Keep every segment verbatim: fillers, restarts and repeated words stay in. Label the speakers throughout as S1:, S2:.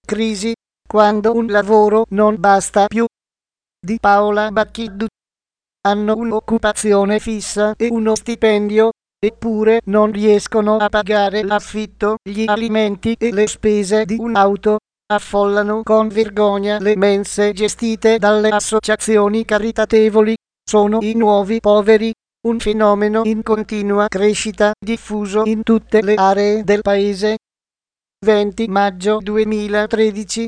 S1: crisi, quando un lavoro non basta più. Di Paola Bacchiddu. Hanno un'occupazione fissa e uno stipendio, eppure non riescono a pagare l'affitto, gli alimenti e le spese di un'auto. Affollano con vergogna le mense gestite dalle associazioni caritatevoli. Sono i nuovi poveri, un fenomeno in continua crescita, diffuso in tutte le aree del paese. venti maggio duemilatredici.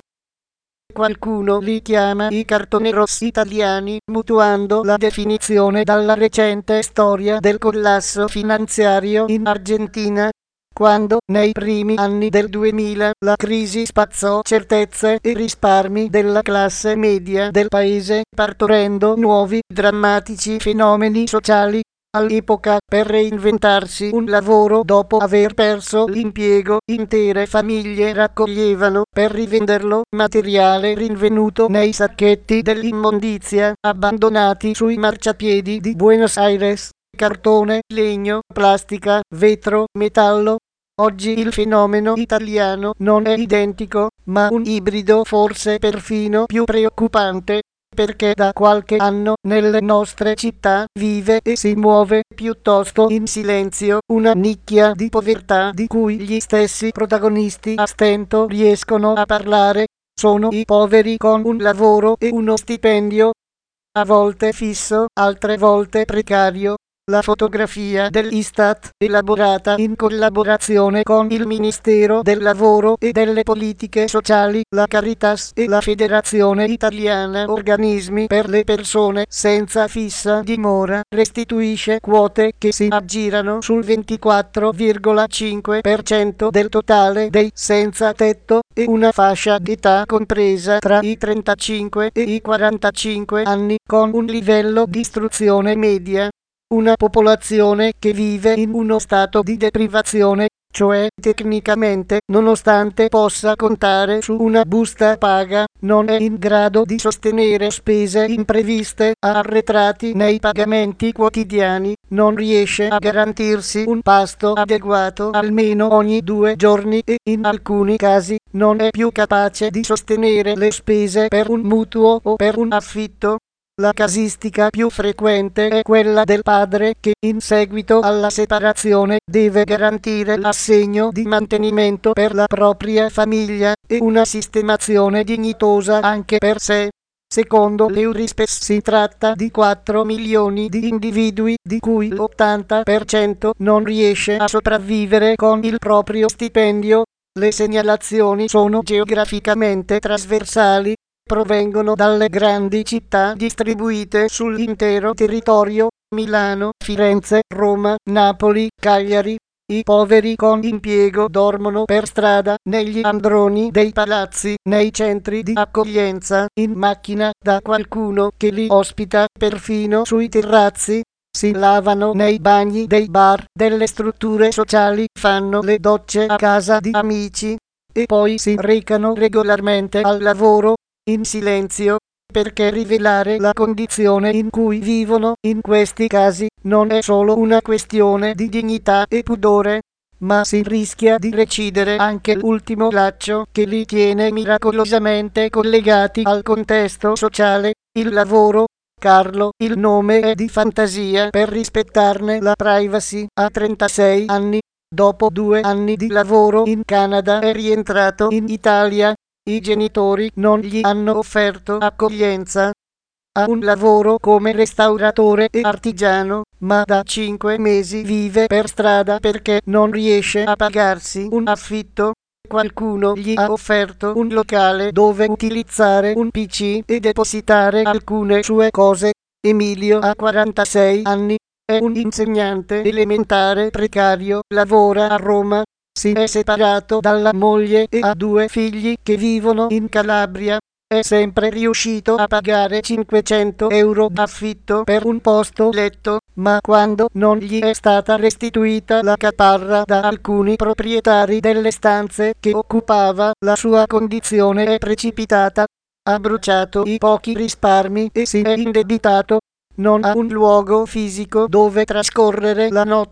S1: Qualcuno li chiama i cartonerossi italiani, mutuando la definizione dalla recente storia del collasso finanziario in Argentina, quando nei primi anni del duemila la crisi spazzò certezze e risparmi della classe media del paese, partorendo nuovi drammatici fenomeni sociali. All'epoca, per reinventarsi un lavoro dopo aver perso l'impiego, intere famiglie raccoglievano per rivenderlo materiale rinvenuto nei sacchetti dell'immondizia abbandonati sui marciapiedi di Buenos Aires: cartone, legno, plastica, vetro, metallo. Oggi il fenomeno italiano non è identico, ma un ibrido forse perfino più preoccupante, perché da qualche anno nelle nostre città vive e si muove piuttosto in silenzio una nicchia di povertà di cui gli stessi protagonisti a stento riescono a parlare. Sono i poveri con un lavoro e uno stipendio, a volte fisso, altre volte precario. La fotografia dell'Istat, elaborata in collaborazione con il Ministero del Lavoro e delle Politiche Sociali, la Caritas e la Federazione Italiana Organismi per le Persone Senza Fissa Dimora, restituisce quote che si aggirano sul ventiquattro virgola cinque per cento del totale dei senza tetto, e una fascia d'età compresa tra i trentacinque e i quarantacinque anni, con un livello di istruzione media. Una popolazione che vive in uno stato di deprivazione, cioè tecnicamente, nonostante possa contare su una busta paga, non è in grado di sostenere spese impreviste, ha arretrati nei pagamenti quotidiani, non riesce a garantirsi un pasto adeguato almeno ogni due giorni e in alcuni casi non è più capace di sostenere le spese per un mutuo o per un affitto. La casistica più frequente è quella del padre che, in seguito alla separazione, deve garantire l'assegno di mantenimento per la propria famiglia e una sistemazione dignitosa anche per sé. Secondo l'Eurispes si tratta di quattro milioni di individui, di cui l'ottanta per cento non riesce a sopravvivere con il proprio stipendio. Le segnalazioni sono geograficamente trasversali. Provengono dalle grandi città distribuite sull'intero territorio: Milano, Firenze, Roma, Napoli, Cagliari. I poveri con impiego dormono per strada, negli androni dei palazzi, nei centri di accoglienza, in macchina da qualcuno che li ospita, perfino sui terrazzi. Si lavano nei bagni dei bar, delle strutture sociali, fanno le docce a casa di amici e poi si recano regolarmente al lavoro, in silenzio, perché rivelare la condizione in cui vivono in questi casi non è solo una questione di dignità e pudore, ma si rischia di recidere anche l'ultimo laccio che li tiene miracolosamente collegati al contesto sociale, il lavoro. Carlo, il nome è di fantasia per rispettarne la privacy, ha trentasei anni. Dopo due anni di lavoro in Canada è rientrato in Italia. I genitori non gli hanno offerto accoglienza. Ha un lavoro come restauratore e artigiano, ma da cinque mesi vive per strada perché non riesce a pagarsi un affitto. Qualcuno gli ha offerto un locale dove utilizzare un P C e depositare alcune sue cose. Emilio ha quarantasei anni, è un insegnante elementare precario, lavora a Roma. Si è separato dalla moglie e ha due figli che vivono in Calabria. È sempre riuscito a pagare cinquecento euro d'affitto per un posto letto, ma quando non gli è stata restituita la caparra da alcuni proprietari delle stanze che occupava, la sua condizione è precipitata. Ha bruciato i pochi risparmi e si è indebitato. Non ha un luogo fisico dove trascorrere la notte.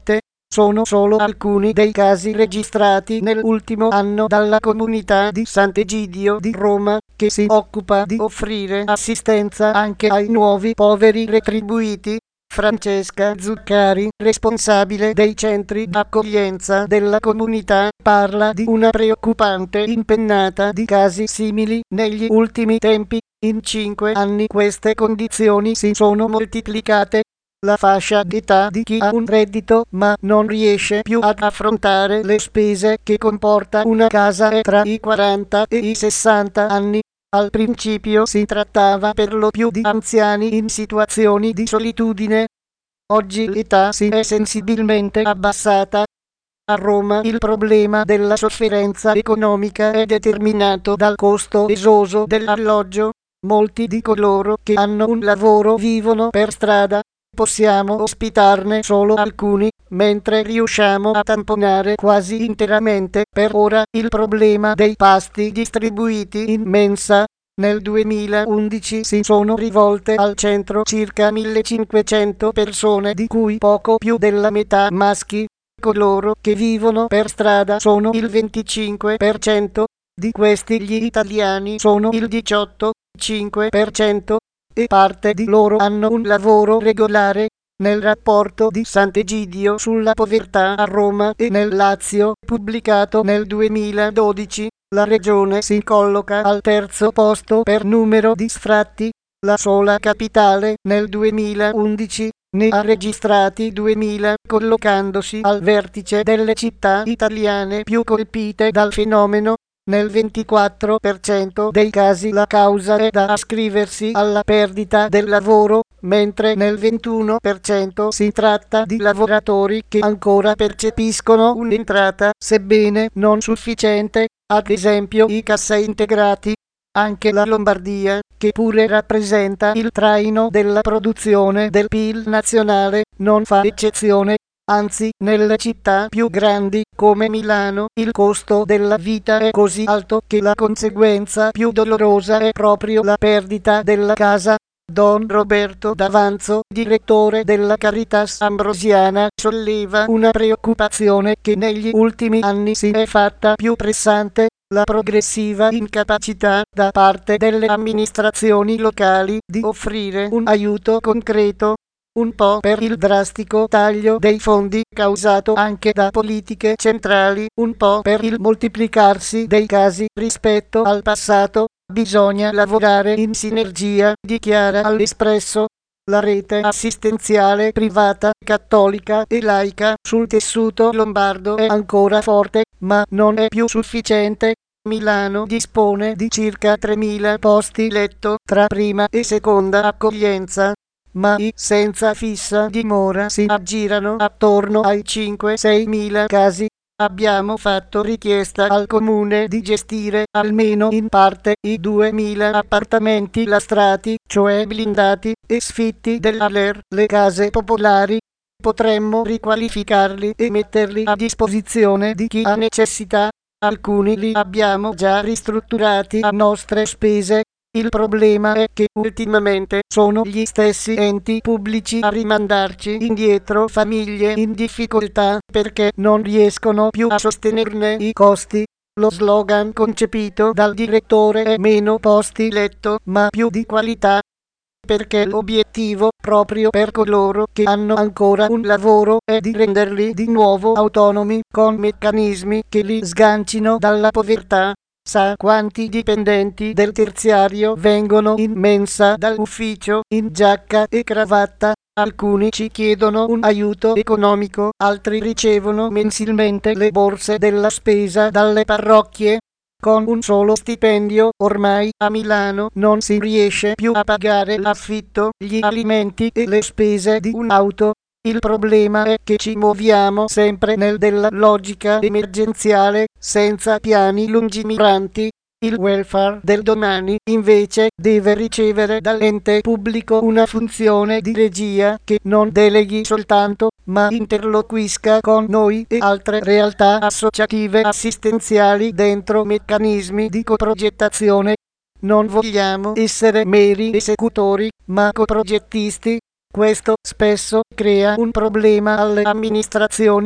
S1: sono solo alcuni dei casi registrati nell'ultimo anno dalla comunità di Sant'Egidio di Roma, che si occupa di offrire assistenza anche ai nuovi poveri retribuiti. Francesca Zuccari, responsabile dei centri d'accoglienza della comunità, parla di una preoccupante impennata di casi simili negli ultimi tempi. In cinque anni queste condizioni si sono moltiplicate. La fascia d'età di chi ha un reddito ma non riesce più ad affrontare le spese che comporta una casa è tra i quaranta e i sessanta anni. Al principio si trattava per lo più di anziani in situazioni di solitudine. Oggi l'età si è sensibilmente abbassata. A Roma il problema della sofferenza economica è determinato dal costo esoso dell'alloggio. Molti di coloro che hanno un lavoro vivono per strada. Possiamo ospitarne solo alcuni, mentre riusciamo a tamponare quasi interamente per ora il problema dei pasti distribuiti in mensa. Nel duemilaundici si sono rivolte al centro circa millecinquecento persone, di cui poco più della metà maschi. Coloro che vivono per strada sono il venticinque per cento, di questi gli italiani sono il diciotto virgola cinque per cento. E parte di loro hanno un lavoro regolare. Nel rapporto di Sant'Egidio sulla povertà a Roma e nel Lazio, pubblicato nel duemiladodici, la regione si colloca al terzo posto per numero di sfratti. La sola capitale, nel duemilaundici, ne ha registrati duemila, collocandosi al vertice delle città italiane più colpite dal fenomeno. Nel ventiquattro per cento dei casi la causa è da ascriversi alla perdita del lavoro, mentre nel ventuno per cento si tratta di lavoratori che ancora percepiscono un'entrata, sebbene non sufficiente, ad esempio i cassaintegrati. Anche la Lombardia, che pure rappresenta il traino della produzione del P I L nazionale, non fa eccezione. Anzi, nelle città più grandi, come Milano, il costo della vita è così alto che la conseguenza più dolorosa è proprio la perdita della casa. Don Roberto D'Avanzo, direttore della Caritas Ambrosiana, solleva una preoccupazione che negli ultimi anni si è fatta più pressante: la progressiva incapacità da parte delle amministrazioni locali di offrire un aiuto concreto. Un po' per il drastico taglio dei fondi causato anche da politiche centrali, un po' per il moltiplicarsi dei casi rispetto al passato. Bisogna lavorare in sinergia, dichiara all'Espresso. La rete assistenziale privata, cattolica e laica sul tessuto lombardo è ancora forte, ma non è più sufficiente. Milano dispone di circa tremila posti letto tra prima e seconda accoglienza, ma i senza fissa dimora si aggirano attorno ai cinque sei mila casi. Abbiamo fatto richiesta al comune di gestire, almeno in parte, i duemila appartamenti lastrati, cioè blindati, e sfitti dell'A L E R, le case popolari. Potremmo riqualificarli e metterli a disposizione di chi ha necessità. Alcuni li abbiamo già ristrutturati a nostre spese. Il problema è che ultimamente sono gli stessi enti pubblici a rimandarci indietro famiglie in difficoltà perché non riescono più a sostenerne i costi. Lo slogan concepito dal direttore è meno posti letto ma più di qualità, perché l'obiettivo, proprio per coloro che hanno ancora un lavoro, è di renderli di nuovo autonomi con meccanismi che li sgancino dalla povertà. Sa quanti dipendenti del terziario vengono in mensa dall'ufficio in giacca e cravatta? Alcuni ci chiedono un aiuto economico, altri ricevono mensilmente le borse della spesa dalle parrocchie. Con un solo stipendio ormai a Milano non si riesce più a pagare l'affitto, gli alimenti e le spese di un'auto. Il problema è che ci muoviamo sempre nel della logica emergenziale, senza piani lungimiranti. Il welfare del domani, invece, deve ricevere dall'ente pubblico una funzione di regia che non deleghi soltanto, ma interloquisca con noi e altre realtà associative assistenziali dentro meccanismi di coprogettazione. Non vogliamo essere meri esecutori, ma coprogettisti. Questo spesso crea un problema alle amministrazioni,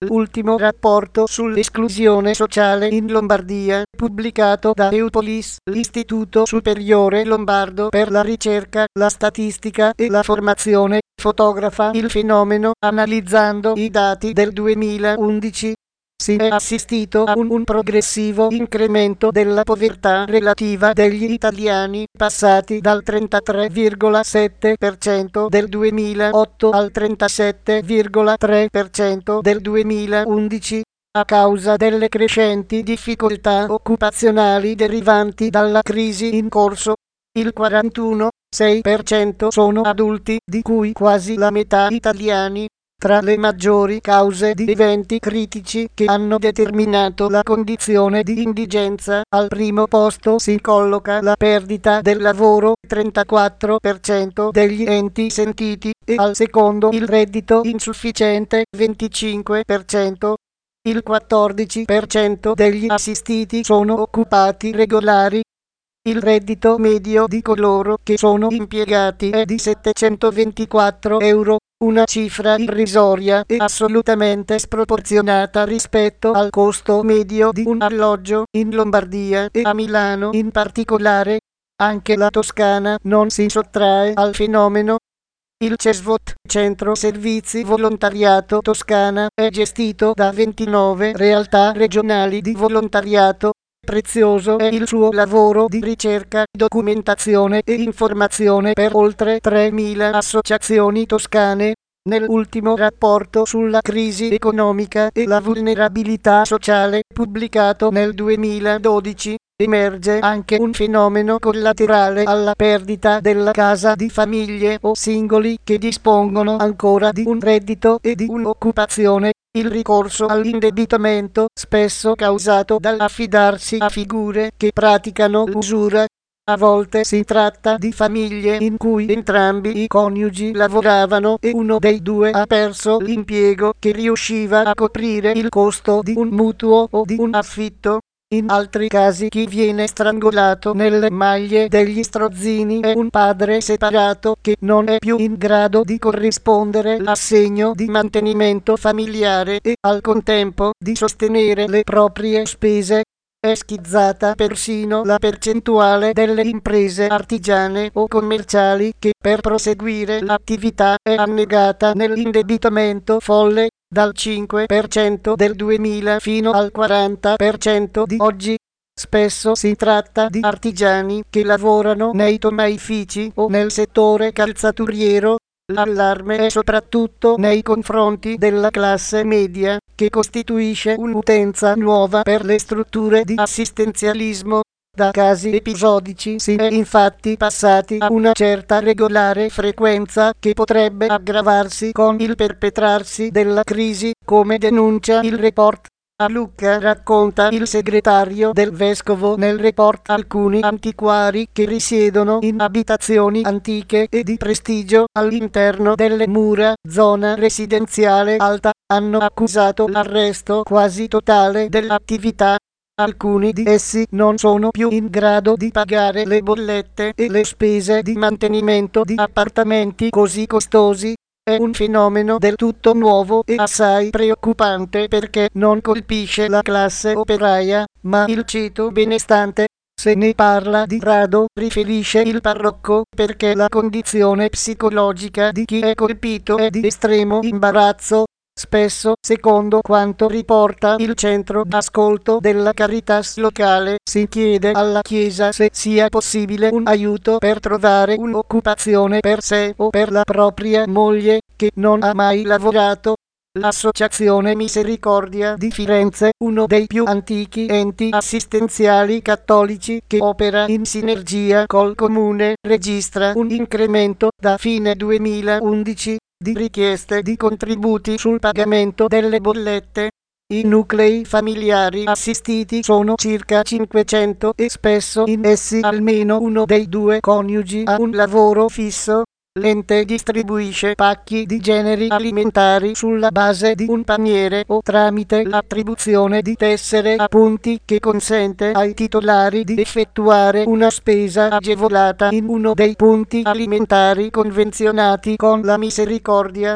S1: L'ultimo rapporto sull'esclusione sociale in Lombardia, pubblicato da Eupolis, l'Istituto Superiore Lombardo per la Ricerca, la Statistica e la Formazione, fotografa il fenomeno analizzando i dati del duemilaundici. Si è assistito a un, un progressivo incremento della povertà relativa degli italiani, passati dal trentatré virgola sette per cento del duemilaotto al trentasette virgola tre per cento del duemilaundici, a causa delle crescenti difficoltà occupazionali derivanti dalla crisi in corso. Il quarantuno virgola sei per cento sono adulti, di cui quasi la metà italiani. Tra le maggiori cause di eventi critici che hanno determinato la condizione di indigenza, al primo posto si colloca la perdita del lavoro, trentaquattro per cento degli enti sentiti, e al secondo il reddito insufficiente, venticinque per cento. Il quattordici per cento degli assistiti sono occupati regolari. Il reddito medio di coloro che sono impiegati è di settecentoventiquattro euro, una cifra irrisoria e assolutamente sproporzionata rispetto al costo medio di un alloggio in Lombardia e a Milano in particolare. Anche la Toscana non si sottrae al fenomeno. Il CESVOT, Centro Servizi Volontariato Toscana, è gestito da ventinove realtà regionali di volontariato. Prezioso è il suo lavoro di ricerca, documentazione e informazione per oltre tremila associazioni toscane. Nell'ultimo rapporto sulla crisi economica e la vulnerabilità sociale, pubblicato nel duemiladodici, emerge anche un fenomeno collaterale alla perdita della casa di famiglie o singoli che dispongono ancora di un reddito e di un'occupazione. Il ricorso all'indebitamento, spesso causato dall'affidarsi a figure che praticano l'usura. A volte si tratta di famiglie in cui entrambi i coniugi lavoravano e uno dei due ha perso l'impiego che riusciva a coprire il costo di un mutuo o di un affitto. In altri casi chi viene strangolato nelle maglie degli strozzini è un padre separato che non è più in grado di corrispondere l'assegno di mantenimento familiare e, al contempo, di sostenere le proprie spese. È schizzata persino la percentuale delle imprese artigiane o commerciali che, per proseguire l'attività, è annegata nell'indebitamento folle, dal cinque per cento del duemila fino al quaranta per cento di oggi. Spesso si tratta di artigiani che lavorano nei tomaifici o nel settore calzaturiero. L'allarme è soprattutto nei confronti della classe media, che costituisce un'utenza nuova per le strutture di assistenzialismo. Da casi episodici si è infatti passati a una certa regolare frequenza che potrebbe aggravarsi con il perpetrarsi della crisi, come denuncia il report. A Lucca, racconta il segretario del vescovo nel report, alcuni antiquari che risiedono in abitazioni antiche e di prestigio all'interno delle mura, zona residenziale alta, hanno accusato l'arresto quasi totale dell'attività. Alcuni di essi non sono più in grado di pagare le bollette e le spese di mantenimento di appartamenti così costosi. È un fenomeno del tutto nuovo e assai preoccupante perché non colpisce la classe operaia, ma il ceto benestante. Se ne parla di rado, riferisce il parroco, perché la condizione psicologica di chi è colpito è di estremo imbarazzo. Spesso, secondo quanto riporta il centro d'ascolto della Caritas locale, si chiede alla Chiesa se sia possibile un aiuto per trovare un'occupazione per sé o per la propria moglie, che non ha mai lavorato. L'Associazione Misericordia di Firenze, uno dei più antichi enti assistenziali cattolici che opera in sinergia col Comune, registra un incremento da fine duemilaundici di richieste di contributi sul pagamento delle bollette. I nuclei familiari assistiti sono circa cinquecento e spesso in essi almeno uno dei due coniugi ha un lavoro fisso. L'ente distribuisce pacchi di generi alimentari sulla base di un paniere o tramite l'attribuzione di tessere a punti che consente ai titolari di effettuare una spesa agevolata in uno dei punti alimentari convenzionati con la Misericordia.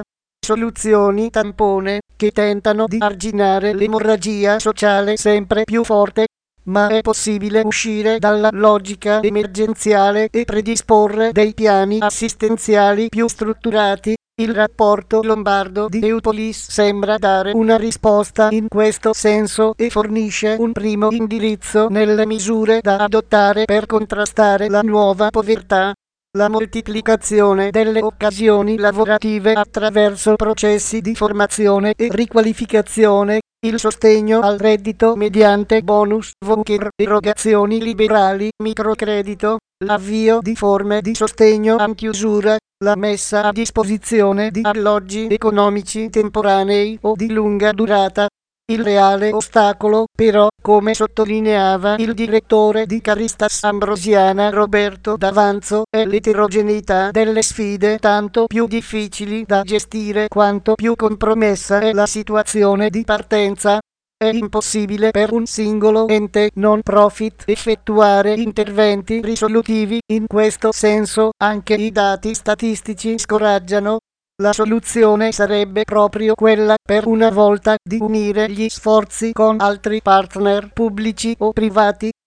S1: soluzioni tampone che tentano di arginare l'emorragia sociale sempre più forte, ma è possibile uscire dalla logica emergenziale e predisporre dei piani assistenziali più strutturati. Il rapporto lombardo di Eupolis sembra dare una risposta in questo senso e fornisce un primo indirizzo nelle misure da adottare per contrastare la nuova povertà. La moltiplicazione delle occasioni lavorative attraverso processi di formazione e riqualificazione, il sostegno al reddito mediante bonus voucher, erogazioni liberali, microcredito, l'avvio di forme di sostegno a chiusura, la messa a disposizione di alloggi economici temporanei o di lunga durata. Il reale ostacolo, però, come sottolineava il direttore di Caritas Ambrosiana Roberto D'Avanzo, è l'eterogeneità delle sfide, tanto più difficili da gestire quanto più compromessa è la situazione di partenza. È impossibile per un singolo ente non profit effettuare interventi risolutivi in questo senso, anche i dati statistici scoraggiano. La soluzione sarebbe proprio quella, per una volta, di unire gli sforzi con altri partner pubblici o privati,